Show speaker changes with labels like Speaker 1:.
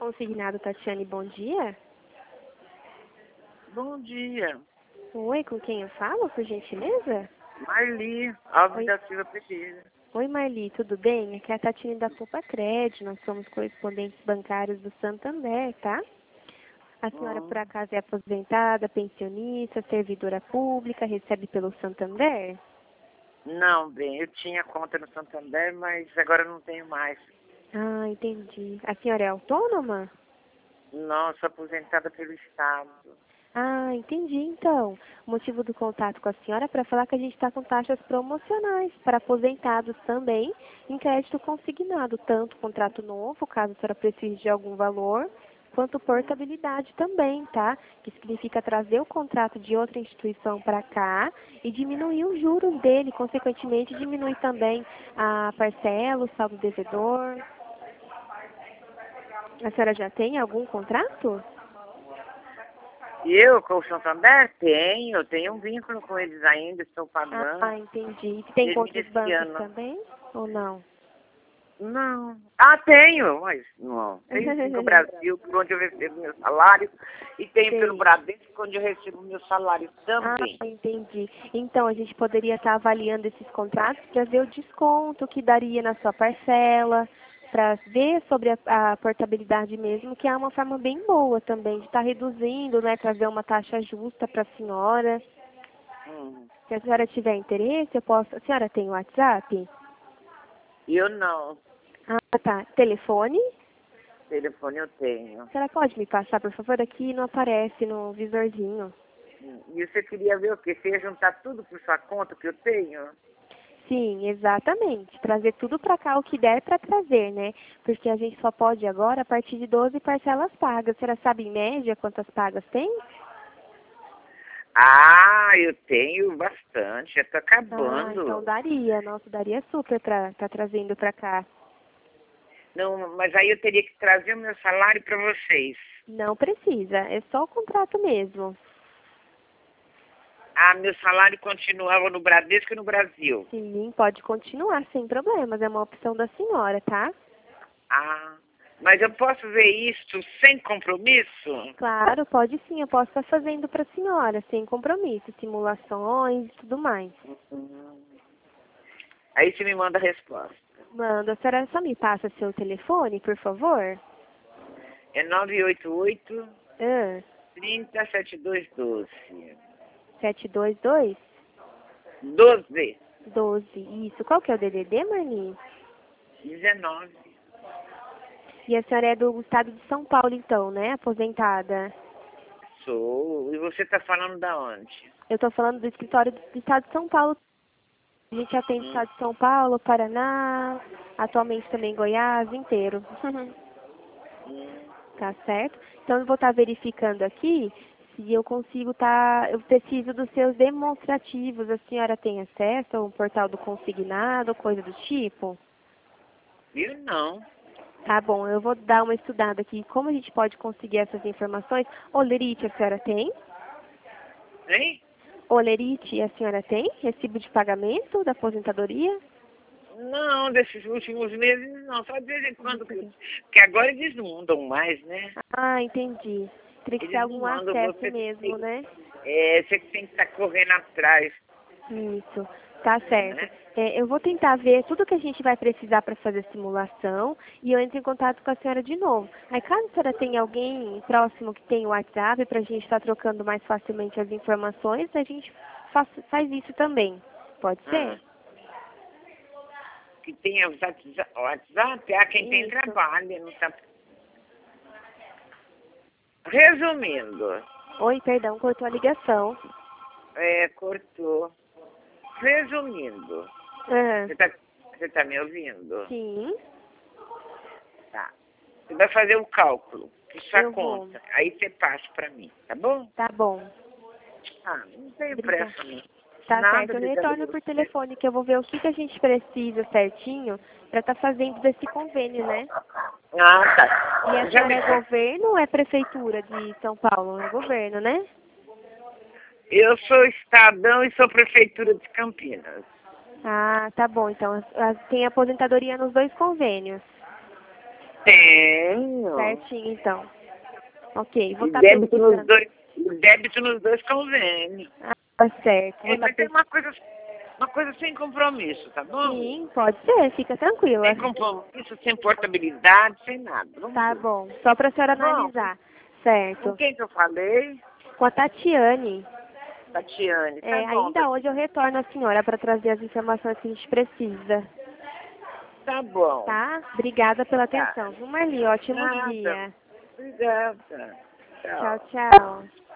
Speaker 1: Consignado Tatiane, bom dia.
Speaker 2: Bom dia.
Speaker 1: Oi, com quem eu falo, por gentileza?
Speaker 2: Marli, Alves
Speaker 1: Oi.
Speaker 2: da Silva Pereira.
Speaker 1: Oi, Marli, tudo bem? Aqui é a Tatiane da Poupa Crédito, nós somos correspondentes bancários do Santander, tá? A senhora, por acaso, é aposentada, pensionista, servidora pública, recebe pelo Santander?
Speaker 2: Não, bem, eu tinha conta no Santander, mas agora não tenho mais.
Speaker 1: Ah, entendi. A senhora é autônoma?
Speaker 2: Não, sou aposentada pelo Estado.
Speaker 1: Ah, entendi então. O motivo do contato com a senhora é para falar que a gente está com taxas promocionais para aposentados também, em crédito consignado, tanto contrato novo, caso a senhora precise de algum valor, quanto portabilidade também, tá? Que significa trazer o contrato de outra instituição para cá e diminuir os juros dele, consequentemente diminuir também a parcela, o saldo devedor. A senhora já tem algum contrato?
Speaker 2: E eu, com o Santander, tenho um vínculo com eles ainda, estou pagando.
Speaker 1: Ah, entendi. Tem com
Speaker 2: Termina
Speaker 1: outros
Speaker 2: esse
Speaker 1: bancos
Speaker 2: ano.
Speaker 1: também? Ou não?
Speaker 2: Não. Ah, tenho, mas não. Tenho sim com o Brasil, por onde eu recebo meu salário, e tenho
Speaker 1: Sei.
Speaker 2: pelo Bradesco, onde eu recebo meu salário
Speaker 1: Ah,
Speaker 2: também.
Speaker 1: entendi. Então, a gente poderia estar avaliando esses contratos para ver o desconto que daria na sua parcela, para ver sobre a portabilidade mesmo, que é uma forma bem boa também de estar reduzindo, né, trazer uma taxa justa para a senhora.
Speaker 2: Hum.
Speaker 1: Se a senhora tiver interesse, eu posso... A senhora tem WhatsApp?
Speaker 2: Eu não.
Speaker 1: Ah, tá. Telefone?
Speaker 2: Telefone eu tenho.
Speaker 1: A senhora pode me passar, por favor? Aqui não aparece no visorzinho.
Speaker 2: E você queria ver o quê? Você ia juntar tudo por sua conta que eu tenho?
Speaker 1: Sim, exatamente. Trazer tudo para cá o que der para trazer, né? Porque a gente só pode agora a partir de 12 parcelas pagas. A senhora sabe em média quantas pagas tem?
Speaker 2: Ah, eu tenho bastante. Já tô
Speaker 1: Ah, então
Speaker 2: acabando.
Speaker 1: daria. Nossa, daria super para estar trazendo para cá.
Speaker 2: Não, mas aí eu teria que trazer o meu salário para vocês.
Speaker 1: Não precisa, é só o contrato mesmo.
Speaker 2: Ah, meu salário continuava no Bradesco e no Brasil.
Speaker 1: Sim, pode continuar sem problemas. É uma opção da senhora, tá?
Speaker 2: Ah, mas eu posso ver isso sem compromisso?
Speaker 1: Claro, pode sim. Eu posso estar fazendo para a senhora, sem compromisso, simulações e tudo mais.
Speaker 2: Hum. Aí você me manda a resposta.
Speaker 1: Manda, a senhora só me passa seu telefone, por favor?
Speaker 2: É 988
Speaker 1: Ah,
Speaker 2: 30 7212.
Speaker 1: 722
Speaker 2: 12
Speaker 1: 12. Isso. Qual que é o DDD, Marli?
Speaker 2: 19.
Speaker 1: E a senhora é do estado de São Paulo, então, né? Aposentada.
Speaker 2: Sou. E você tá falando da onde?
Speaker 1: Eu estou falando do escritório do estado de São Paulo. A gente atende o
Speaker 2: Hum.
Speaker 1: estado de São Paulo, Paraná, atualmente também Goiás inteiro.
Speaker 2: Hum.
Speaker 1: Tá certo? Então eu vou estar verificando aqui se eu consigo estar. Eu preciso dos seus demonstrativos. A senhora tem acesso ao portal do consignado, coisa do tipo?
Speaker 2: Eu não.
Speaker 1: Tá bom, eu vou dar uma estudada aqui. Como a gente pode conseguir essas informações? Olerite, a senhora tem?
Speaker 2: Hein?
Speaker 1: Olerite, a senhora tem? Recibo de pagamento da aposentadoria?
Speaker 2: Não, desses últimos meses não. Só de vez em quando. Que agora eles não mandam mais, né?
Speaker 1: Ah, entendi. Teria que ser
Speaker 2: Eles não
Speaker 1: algum
Speaker 2: mandam.
Speaker 1: acesso
Speaker 2: Você
Speaker 1: mesmo, né?
Speaker 2: você que tem que estar correndo atrás,
Speaker 1: Isso, tá certo.
Speaker 2: né?
Speaker 1: Eu vou tentar ver tudo que a gente vai precisar para fazer a simulação e eu entro em contato com a senhora de novo. Aí, caso a senhora tenha alguém próximo que tenha o WhatsApp para a gente estar trocando mais facilmente as informações, a gente faz isso também. Pode
Speaker 2: Ah,
Speaker 1: ser?
Speaker 2: que tem o WhatsApp, quem tem
Speaker 1: Isso.
Speaker 2: trabalho, não tá. Resumindo,
Speaker 1: Oi, perdão, cortou a ligação.
Speaker 2: cortou. Resumindo,
Speaker 1: Ah,
Speaker 2: você tá me ouvindo?
Speaker 1: sim,
Speaker 2: Tá. Você vai fazer o cálculo de sua
Speaker 1: eu vou.
Speaker 2: conta. Aí você passa pra mim, tá bom?
Speaker 1: Tá bom.
Speaker 2: Ah, não tenho
Speaker 1: Obrigada.
Speaker 2: pressa, não.
Speaker 1: Tá
Speaker 2: Nada,
Speaker 1: certo, eu
Speaker 2: obrigada a
Speaker 1: retorno por
Speaker 2: você.
Speaker 1: telefone que eu vou ver o que a gente precisa certinho para estar fazendo desse convênio, né?
Speaker 2: Ah, tá.
Speaker 1: E a
Speaker 2: Já
Speaker 1: senhora é governo ou é prefeitura de São Paulo? É governo, né?
Speaker 2: Eu sou Estadão e sou Prefeitura de Campinas.
Speaker 1: Ah, tá bom. Então, tem aposentadoria nos dois convênios.
Speaker 2: Tenho.
Speaker 1: Certinho, então. Ok, vou
Speaker 2: E
Speaker 1: estar
Speaker 2: débito nos
Speaker 1: pesquisando.
Speaker 2: dois, o débito nos dois convênios.
Speaker 1: Ah, tá certo. Vou estar
Speaker 2: Mas é uma coisa sem compromisso, tá bom?
Speaker 1: Sim, pode ser, fica tranquila.
Speaker 2: Sem compromisso, sem portabilidade, sem nada. Vamos
Speaker 1: Tá
Speaker 2: ver.
Speaker 1: bom, só pra senhora
Speaker 2: Tá bom?
Speaker 1: analisar.
Speaker 2: Com
Speaker 1: Certo.
Speaker 2: quem que eu falei?
Speaker 1: Com a Tatiane.
Speaker 2: Tatiane. Tá bom,
Speaker 1: Ainda
Speaker 2: Tatiane.
Speaker 1: hoje eu retorno a senhora para trazer as informações que a gente precisa.
Speaker 2: Tá bom.
Speaker 1: Tá? Obrigada pela
Speaker 2: Tá.
Speaker 1: atenção. Viu, Marli? Ótimo
Speaker 2: Nada.
Speaker 1: dia.
Speaker 2: Obrigada.
Speaker 1: Tchau,
Speaker 2: Tchau.
Speaker 1: tchau.